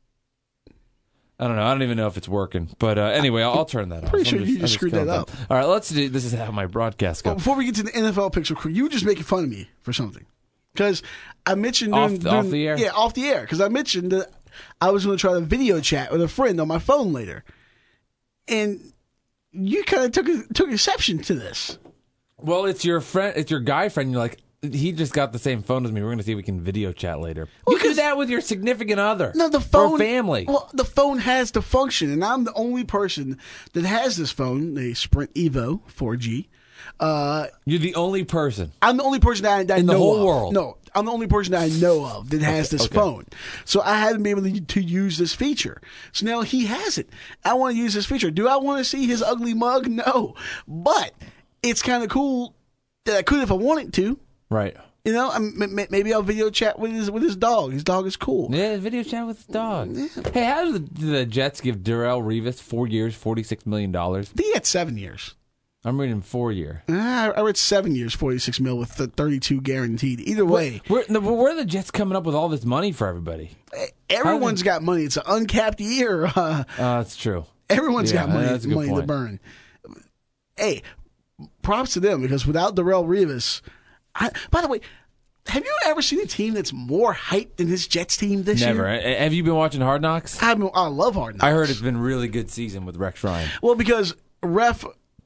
I don't know. I don't even know if it's working. But uh, anyway, I'll, I'll turn that off. Pretty sure I'm you I'm just screwed killing that time. All right, let's do. This is how my broadcast Well, goes. before we get to the N F L picks, real quick, you were just making fun of me for something. Because I mentioned Off during, the- during- off the air? Yeah, off the air. Because I mentioned that I was going to try to video chat with a friend on my phone later, and you kind of took took exception to this. Well, it's your friend. It's your guy friend. You're like, he just got the same phone as me. We're going to see if we can video chat later. Well, You do 'cause- that with your significant other. No, the phone Or family. Well, the phone has the function, and I'm the only person that has this phone, the Sprint Evo four G. Uh, You're the only person. I'm the only person that I, that I In the know whole of. world. No, I'm the only person that I know of that has this okay. phone. So I haven't been able to, to use this feature. So now he has it. I want to use this feature. Do I want to see his ugly mug? No. But it's kind of cool that I could if I wanted to. Right. You know, I'm, m- m- maybe I'll video chat with his with his dog. His dog is cool. Yeah, video chat with the dog. Hey, how did the, the Jets give Darrell Revis four years, forty-six million dollars? I think he had seven years. I'm reading four year. Ah, I read seven years, forty-six mil with the thirty-two guaranteed. Either way, Where, no, but where are the Jets coming up with all this money for everybody? everyone's got money. It's an uncapped year. Uh, Uh, that's true. everyone's Yeah, got money, that's a good money to point. burn. Hey, props to them because without Darrell Revis, I, by the way, have you ever seen a team that's more hyped than this Jets team this Never. year? A- Have you been watching Hard Knocks? I mean, I love Hard Knocks. I heard it's been a really good season with Rex Ryan. Well, because ref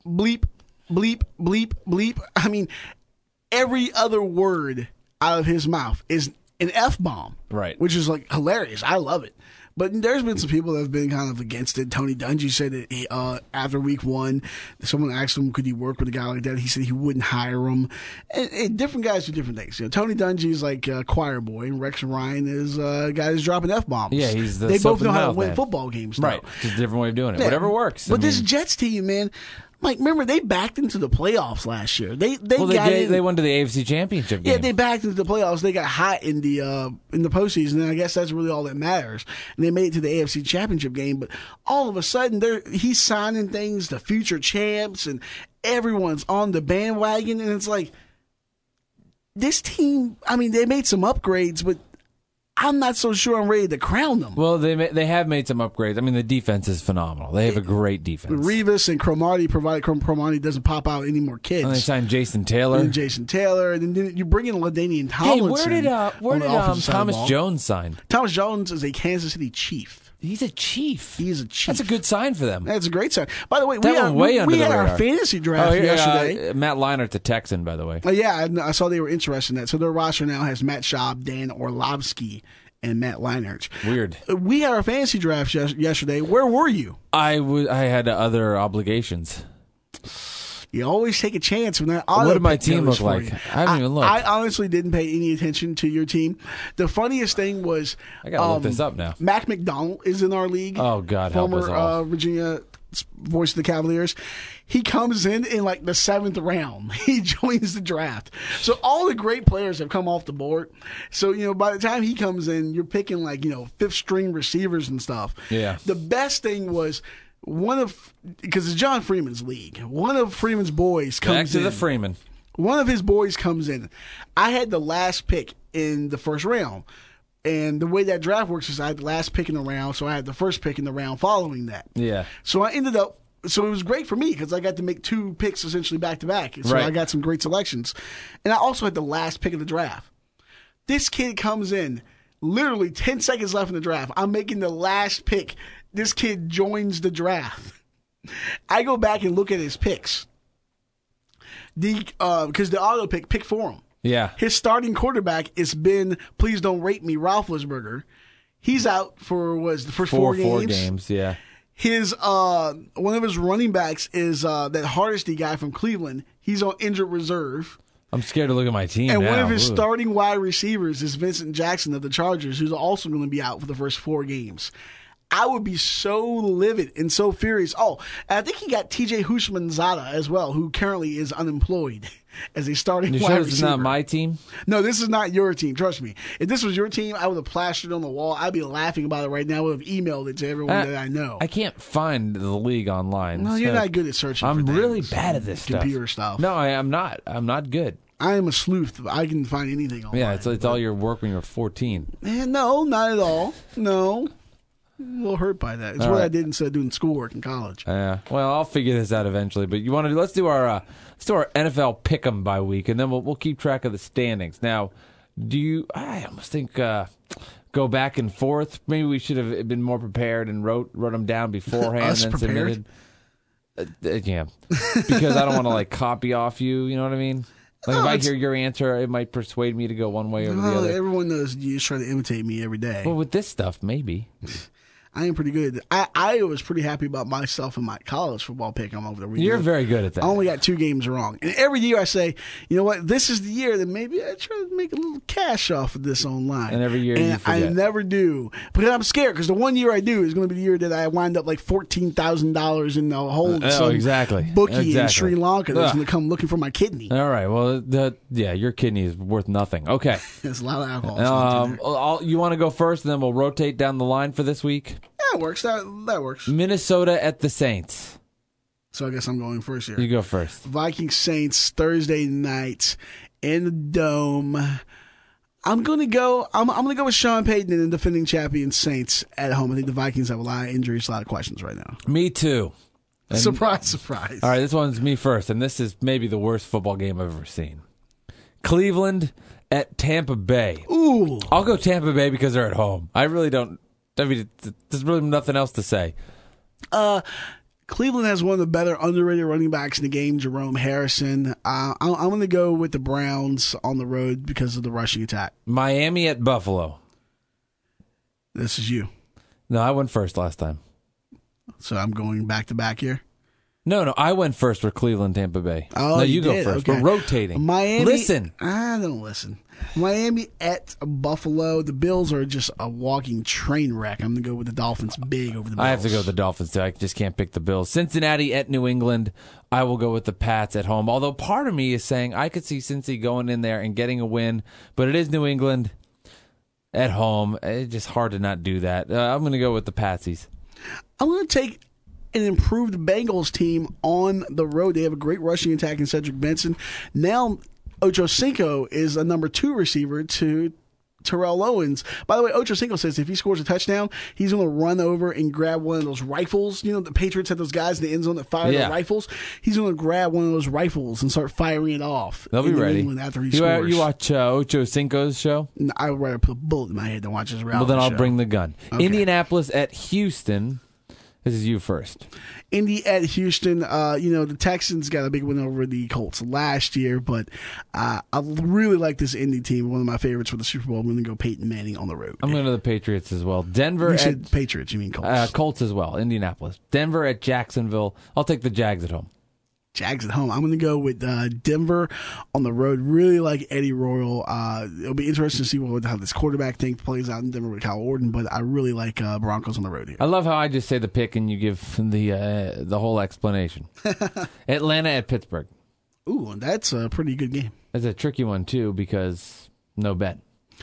bleep, bleep, bleep, bleep. I mean, every other word out of his mouth is an F-bomb. Right. Which is like hilarious. I love it. But there's been some people that have been kind of against it. Tony Dungy said that he, uh, after week one, someone asked him, could he work with a guy like that? He said he wouldn't hire him. And, and different guys do different things. You know, Tony Dungy is like a choir boy, and Rex Ryan is a guy who's dropping F-bombs. Yeah, he's the They both know how to mouth, win man. football games, though. Right. Just a different way of doing it. Yeah. Whatever works. But I this mean, Jets team, man, like, remember, they backed into the playoffs last year. They they well, they, got they, in, they went to the A F C Championship game. Yeah, they backed into the playoffs. They got hot in the uh, in the postseason, and I guess that's really all that matters. And they made it to the A F C Championship game, but all of a sudden, they're he's signing things, the future champs, and everyone's on the bandwagon. And it's like, this team, I mean, they made some upgrades, but I'm not so sure I'm ready to crown them. Well, they ma- they have made some upgrades. I mean, the defense is phenomenal. They have a great defense. Revis and Cromartie, provided Cromartie doesn't pop out any more kids. And they signed Jason Taylor. And Jason Taylor, and then you bring in LaDainian Tomlinson. Hey, where did uh, where on the did um, offensive side of the Thomas ball. Jones sign? Thomas Jones is a Kansas City Chief. He's a chief. He is a chief. That's a good sign for them. That's a great sign. By the way, That we, went had, way we, under we the had radar. our fantasy draft Oh, yeah, yesterday. Uh, Matt Leinert's a Texan, by the way. Uh, yeah, I, I saw they were interested in that. So their roster now has Matt Schaub, Dan Orlovsky, and Matt Leinart. Weird. Uh, We had our fantasy draft yes- yesterday. Where were you? I w- I had other obligations. You always take a chance when that What auto did my pick team goes look for like? you. I haven't even looked. I honestly didn't pay any attention to your team. The funniest thing was I gotta look this up now. Mac McDonald is in our league. Oh, God, help former us all. uh, Virginia voice of the Cavaliers. He comes in in like the seventh round. He joins the draft. So all the great players have come off the board. So, you know, by the time he comes in, you're picking like, you know, fifth string receivers and stuff. Yeah. The best thing was one of, because it's John Freeman's league, one of Freeman's boys comes Back to in. the Freeman. One of his boys comes in. I had the last pick in the first round. And the way that draft works is I had the last pick in the round, so I had the first pick in the round following that. Yeah. So I ended up, so it was great for me because I got to make two picks essentially back to back. So Right. I got some great selections. And I also had the last pick of the draft. This kid comes in, literally ten seconds left in the draft. I'm making the last pick. This kid joins the draft. I go back and look at his picks. The uh, because the auto pick pick for him. Yeah. His starting quarterback has been, please don't rate me, Roethlisberger. He's out for was the first Four, four, four games. games, yeah. His uh, one of his running backs is uh, that Hardesty guy from Cleveland. He's on injured reserve. I'm scared to look at my team And now. one of his Ooh. starting wide receivers is Vincent Jackson of the Chargers, who's also going to be out for the first four games. I would be so livid and so furious. Oh, and I think he got T J Houshmandzadeh as well, who currently is unemployed as a starting You wide sure receiver. this is not my team? No, this is not your team. Trust me. If this was your team, I would have plastered it on the wall. I'd be laughing about it right now. I would have emailed it to everyone Uh, that I know. I can't find the league online. no, It's you're kinda- not good at searching. I'm for really things bad at and this computer stuff. stuff. No, I am not. I'm not good. I am a sleuth. I can find anything online. Yeah, it's, it's all your work when you were fourteen. Eh, no, not at all. No. A little hurt by that. It's All what right. I did instead of doing schoolwork in college. Yeah. Well, I'll figure this out eventually. But you want to? Let's do our uh, let's do our N F L pick'em by week, and then we'll we'll keep track of the standings. Now, do you? I almost think uh, go back and forth. Maybe we should have been more prepared and wrote wrote them down beforehand Us and then prepared? submitted. Uh, uh, yeah, because I don't want to like copy off you. You know what I mean? Like No, if I it's- hear your answer, it might persuade me to go one way or the Well, other. everyone knows you just try to imitate me every day. Well, with this stuff, maybe. I am pretty good. I, I was pretty happy about myself and my college football pick. I'm over the weekend. You're very good at that. I only got two games wrong. And every year I say, you know what, this is the year that maybe I try to make a little cash off of this online. And every year and you I forget. never do. Because I'm scared, because the one year I do is going to be the year that I wind up like fourteen thousand dollars in the hole. Oh, some exactly. bookie in Exactly. Sri Lanka that's Ugh. going to come looking for my kidney. All right. Well, that yeah, your kidney is worth nothing. Okay. There's a lot of alcohol. that's going Um, through there. I'll, you want to go first, and then we'll rotate down the line for this week. That works. That, that works. Minnesota at the Saints. So I guess I'm going first here. You go first. Vikings Saints Thursday night in the Dome. I'm gonna go. I'm, I'm gonna go with Sean Payton and the defending champion Saints at home. I think the Vikings have a lot of injuries, a lot of questions right now. Me too. And- surprise, surprise. All right, this one's me first, and this is maybe the worst football game I've ever seen. Cleveland at Tampa Bay. Ooh, I'll go Tampa Bay because they're at home. I really don't. I mean, there's really nothing else to say. Cleveland has one of the better underrated running backs in the game, Jerome Harrison. Uh, I'm, I'm going to go with the Browns on the road because of the rushing attack. Miami at Buffalo. This is you. No, I went first last time. So I'm going back to back here. No, no, I went first for Cleveland, Tampa Bay. Oh, no, you you go did? first. Okay. We're rotating. Miami. Listen. I don't listen. Miami at Buffalo. The Bills are just a walking train wreck. I'm going to go with the Dolphins big over the Bills. I have to go with the Dolphins, too. I just can't pick the Bills. Cincinnati at New England. I will go with the Pats at home. Although part of me is saying I could see Cincy going in there and getting a win, but it is New England at home. It's just hard to not do that. Uh, I'm going to go with the Patsies. I'm going to take an improved Bengals team on the road. They have a great rushing attack in Cedric Benson. Now, Ocho Cinco is a number two receiver to Terrell Owens. By the way, Ocho Cinco says if he scores a touchdown, he's going to run over and grab one of those rifles. You know, the Patriots had those guys in the end zone that fire Yeah. the rifles. He's going to grab one of those rifles and start firing it off. They'll be in New ready. England after he You, uh, scores. you watch uh, Ocho Cinco's show? I would rather put a bullet in my head than watch his reality Well, then I'll show. bring the gun. Okay. Indianapolis at Houston. This is you first. Indy at Houston. Uh, you know, the Texans got a big win over the Colts last year, but uh, I really like this Indy team. One of my favorites for the Super Bowl. I'm going to go Peyton Manning on the road. I'm going to the Patriots as well. Denver You at said Patriots, you mean Colts. uh, Colts as well. Indianapolis. Denver at Jacksonville. I'll take the Jags at home. Jags at home. I'm going to go with uh, Denver on the road. Really like Eddie Royal. Uh, it'll be interesting to see what, how this quarterback thing plays out in Denver with Kyle Orton, but I really like uh, Broncos on the road here. I love how I just say the pick and you give the uh, the whole explanation. Atlanta at Pittsburgh. Ooh, and that's a pretty good game. That's a tricky one, too, because no bet.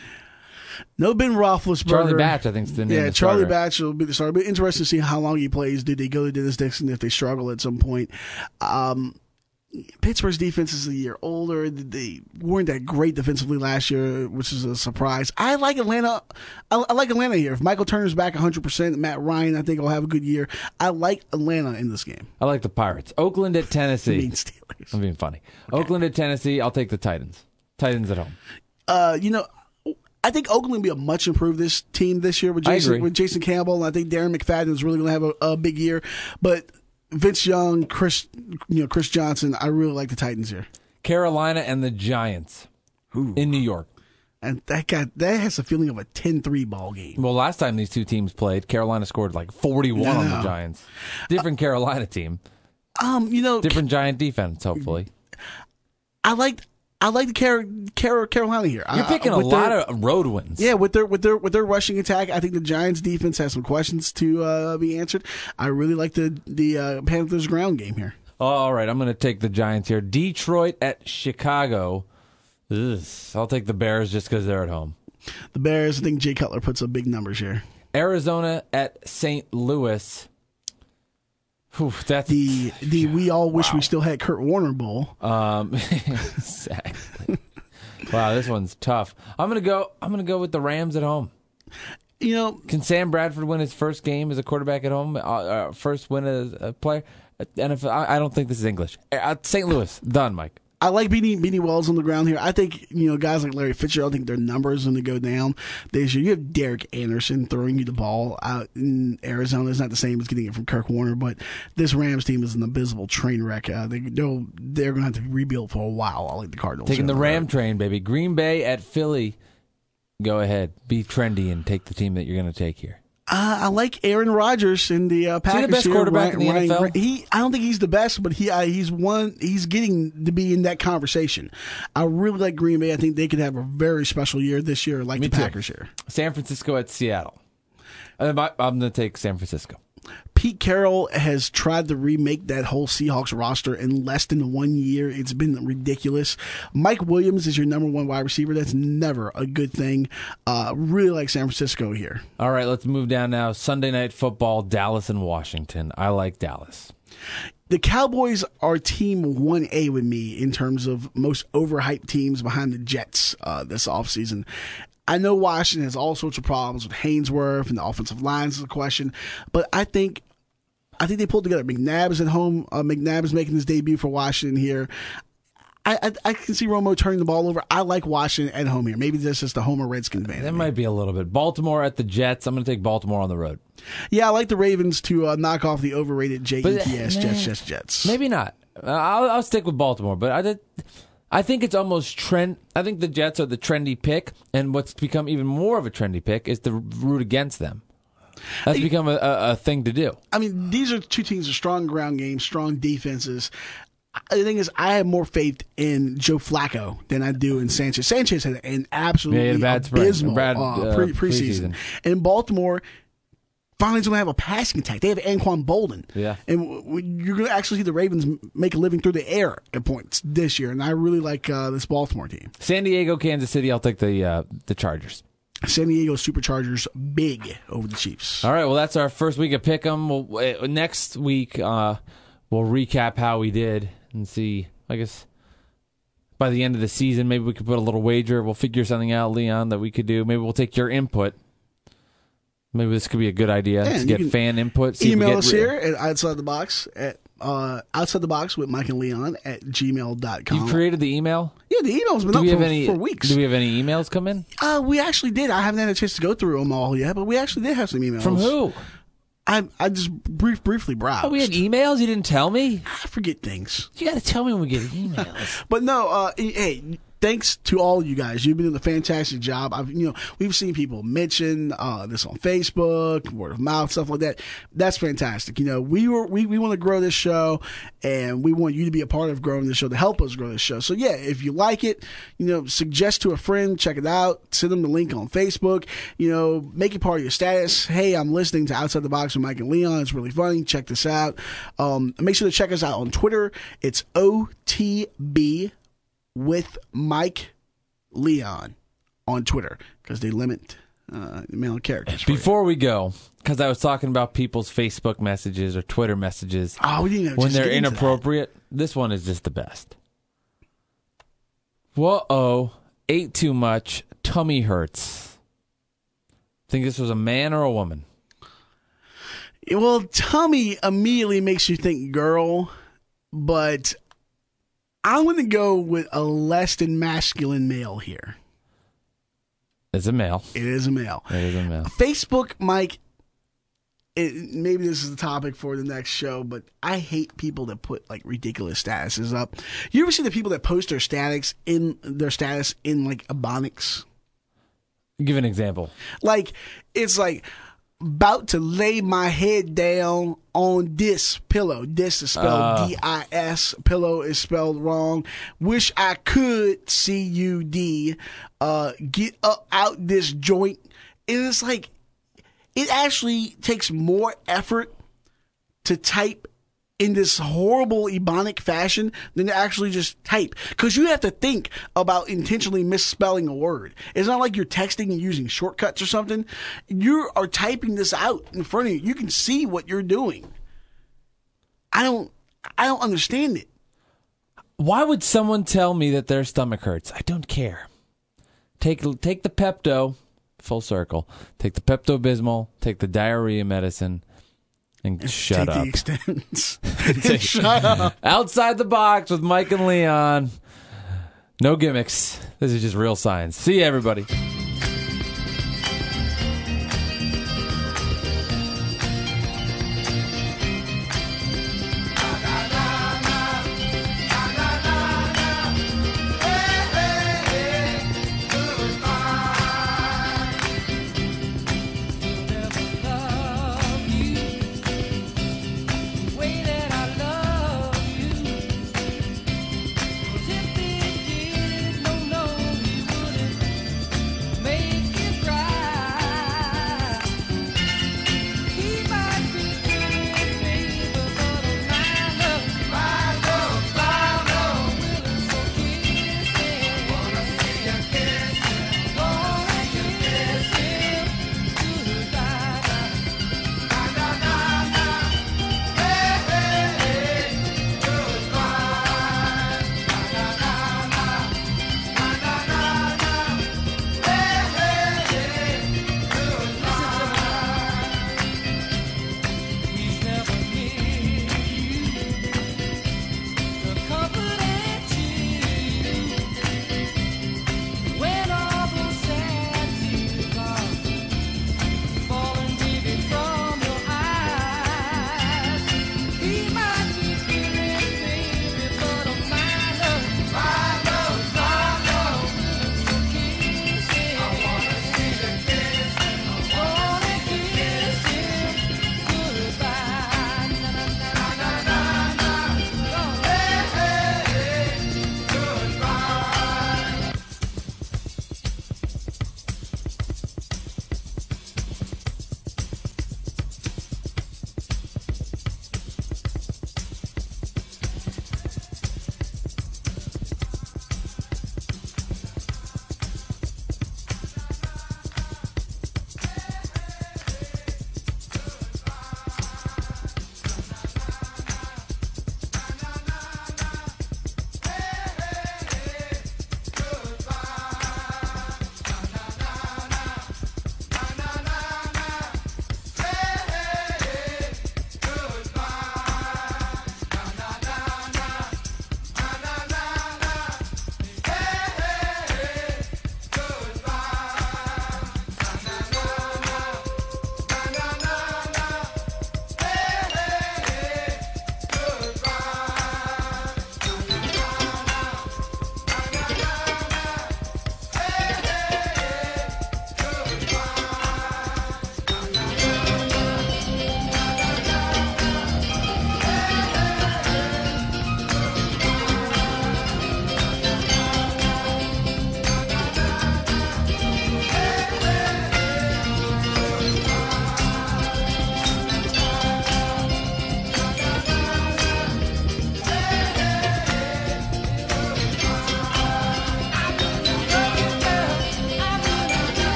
No Ben Roethlisberger. Charlie Batch, I think, is the name Yeah, of the Charlie starter. Batch will be the starter. But interesting to see how long he plays. Do they go to Dennis Dixon if they struggle at some point? Um, Pittsburgh's defense is a year older. They weren't that great defensively last year, which is a surprise. I like Atlanta. I, I like Atlanta here. If Michael Turner's back one hundred percent, Matt Ryan, I think will have a good year. I like Atlanta in this game. I like the Pirates. Oakland at I Tennessee. mean Steelers. I'm being funny. Oakland at Tennessee. I'll take the Titans. Titans at home. Uh, you know, I think Oakland will be a much improved this team this year with I Jason agree. with Jason Campbell, and I think Darren McFadden is really going to have a, a big year. But Vince Young, Chris, you know, Chris Johnson, I really like the Titans here. Carolina and the Giants Ooh. in New York. And that got that has a feeling of a ten three ball game. Well, last time these two teams played, Carolina scored like forty-one on the No. Giants. Different Carolina team. Um, you know, Different Giant defense, hopefully. I like I like the Car- Car- Carolina here. You're Uh, picking a with lot their- of road wins. Yeah, with their with their with their rushing attack, I think the Giants' defense has some questions to uh, be answered. I really like the the uh, Panthers' ground game here. All right, I'm going to take the Giants here. Detroit at Chicago. Ugh, I'll take the Bears just because they're at home. The Bears, I think Jay Cutler puts up big numbers here. Arizona at Saint Louis. Whew, that's The the we all wish Wow. we still had Kurt Warner Bowl. um exactly. Wow, this one's tough. I'm gonna go. I'm gonna go with the Rams at home. You know, Can Sam Bradford win his first game as a quarterback at home? Uh, uh, first win as a player? N F L, I, I don't think this is English. Uh, Saint Louis, done, Mike. I like Beanie Beanie Wells on the ground here. I think, you know, guys like Larry Fitzgerald, I think their numbers are going to go down this year. You have Derek Anderson throwing you the ball out in Arizona. It's not the same as getting it from Kirk Warner, but this Rams team is an abysmal train wreck. Uh, they, they'll, they're going to have to rebuild for a while. I like the Cardinals. Taking here the on Ram road. train, baby. Green Bay at Philly. Go ahead. Be trendy and take the team that you're going to take here. Uh, I like Aaron Rodgers in the uh, Packers. the best here. quarterback in the Ryan- N F L? He, I don't think he's the best, but he uh, he's one. He's getting to be in that conversation. I really like Green Bay. I think they could have a very special year this year, like Me the too. Packers here. San Francisco at Seattle. I'm going to take San Francisco. Pete Carroll has tried to remake that whole Seahawks roster in less than one year. It's been ridiculous. Mike Williams is your number one wide receiver. That's never a good thing. Uh, really like San Francisco here. All right, let's move down now. Sunday Night Football, Dallas and Washington. I like Dallas. The Cowboys are team one A with me in terms of most overhyped teams behind the Jets uh, this offseason. I know Washington has all sorts of problems with Hainsworth and the offensive line is a question, but I think I think they pulled together. McNabb is at home. Uh, McNabb is making his debut for Washington here. I, I I can see Romo turning the ball over. I like Washington at home here. Maybe this is the Homer Redskin fan. That might be a little bit. Baltimore at the Jets. I'm going to take Baltimore on the road. Yeah, I like the Ravens to uh, knock off the overrated J E T S, But, uh, Jets, Jets, Jets. Maybe not. Uh, I'll, I'll stick with Baltimore, but I did. I think it's almost trend. I think the Jets are the trendy pick, and what's become even more of a trendy pick is to root against them. That's become a, a, a thing to do. I mean, these are two teams with strong ground games, strong defenses. The thing is, I have more faith in Joe Flacco than I do in Sanchez. Sanchez had an absolutely Yeah, he had a bad spring. abysmal Bad, uh, uh, pre- preseason. preseason. And Baltimore finally going to have a passing attack. They have Anquan Bolden. Yeah. And w- w- you're going to actually see the Ravens m- make a living through the air at points this year. And I really like uh, this Baltimore team. San Diego, Kansas City. I'll take the uh, the Chargers. San Diego Superchargers big over the Chiefs. All right. Well, that's our first week of Pick'em. We'll, uh, next week, uh, we'll recap how we did and see. I guess by the end of the season, maybe we could put a little wager. We'll figure something out, Leon, that we could do. Maybe we'll take your input. Maybe this could be a good idea Yeah, to you get can fan input. See if we Email get us re- here at Outside the Box at uh, Outside the Box with Mike and Leon at gmail dot com. You created the email? Yeah, the email's been Do up we for, have any? for weeks. Do we have any emails come in? Uh, we actually did. I haven't had a chance to go through them all yet, but we actually did have some emails. From who? I I just brief briefly browsed. Oh, we had emails. You didn't tell me. I forget things. You got to tell me when we get emails. But no, uh, hey, thanks to all you guys. You've been doing a fantastic job. I've, you know, we've seen people mention uh, this on Facebook, word of mouth, stuff like that. That's fantastic. You know, we were we, we want to grow this show, and we want you to be a part of growing this show to help us grow this show. So yeah, if you like it, you know, suggest to a friend, check it out, send them the link on Facebook. You know, make it part of your status. Hey, I'm listening to Outside the Box with Mike and Leon. It's really funny. Check this out. Um, make sure to check us out on Twitter. It's O T B. with Mike Leon on Twitter because they limit uh, male characters. for you. Before we go, because I was talking about people's Facebook messages or Twitter messages oh, we didn't have when just they're get into inappropriate, this one is just the best. Whoa, ate too much, tummy hurts. Think this was a man or a woman? that. Well, tummy immediately makes you think girl, but I'm going to go with a less than masculine male here. It's a male. It is a male. It is a male. Facebook, Mike, it, maybe this is the topic for the next show, but I hate people that put like ridiculous statuses up. You ever see the people that post their status in their status in like Ebonics? Give an example. Like, it's like, about to lay my head down on this pillow. This is spelled Uh. D I S. Pillow is spelled wrong. Wish I could C U D. Uh, get up out this joint. And it's like, it actually takes more effort to type in this horrible Ebonic fashion than to actually just type. Because you have to think about intentionally misspelling a word. It's not like you're texting and using shortcuts or something. You are typing this out in front of you. You can see what you're doing. I don't, I don't understand it. Why would someone tell me that their stomach hurts? I don't care. Take take the Pepto, full circle. Take the Pepto-Bismol. Take the diarrhea medicine. And shut Take up. the extents. And shut up. Outside the Box with Mike and Leon. No gimmicks. This is just real science. See you, everybody.